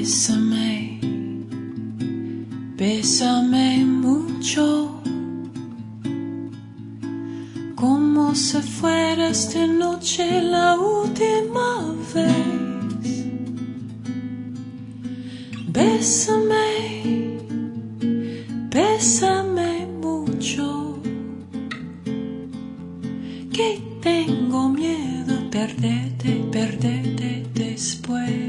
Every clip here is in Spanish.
Bésame, bésame mucho, como si fuera esta noche la última vez. Bésame, bésame mucho, que tengo miedo a perderte, perderte después.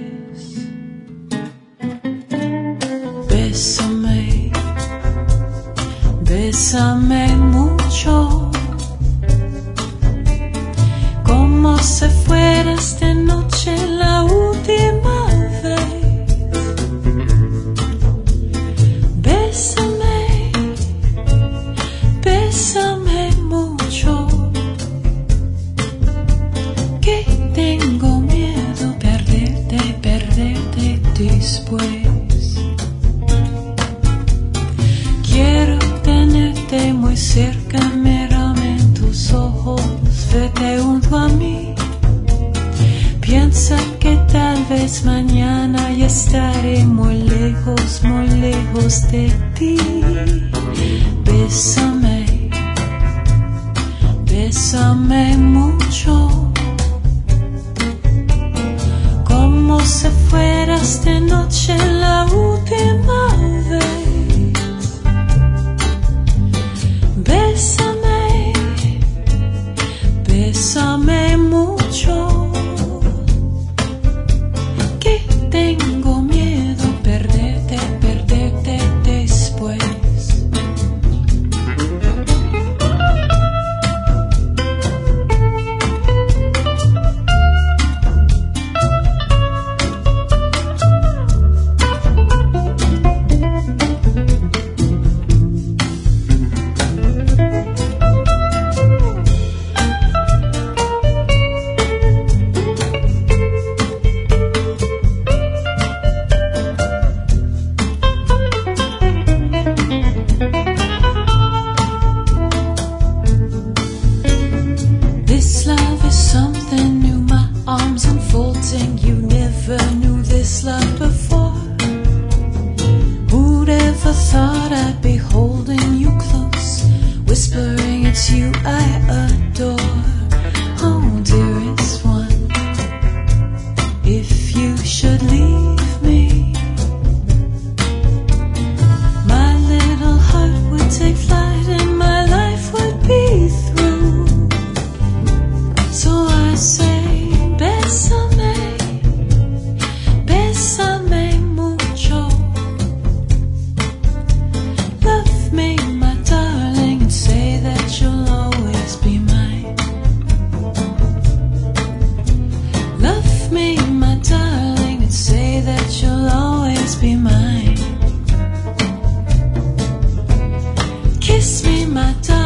Bésame, bésame mucho, como si fuera esta noche la última vez. Bésame, bésame mucho, que tengo miedo a perderte, perderte después. Quiero tenerte muy cerca, mírame en tus ojos, vete junto a mí. Piensa que tal vez mañana ya estaré muy lejos de ti. Bésame, bésame mucho, como si fuera esta noche la última vez. Bésame, bésame mucho, que tengo miedo a perderte, perderte después. This love is something new, my arms unfolding. You never knew this love before. Who'd ever thought I'd be holding you close, whispering it's you I adore. Oh, dearest one, if you should leave me, my little heart would take flight and my life would be through. So I say, bésame, bésame mucho. Love me, my darling, and say that you'll always be mine. Love me, my darling, and say that you'll always be mine. Kiss me, my darling.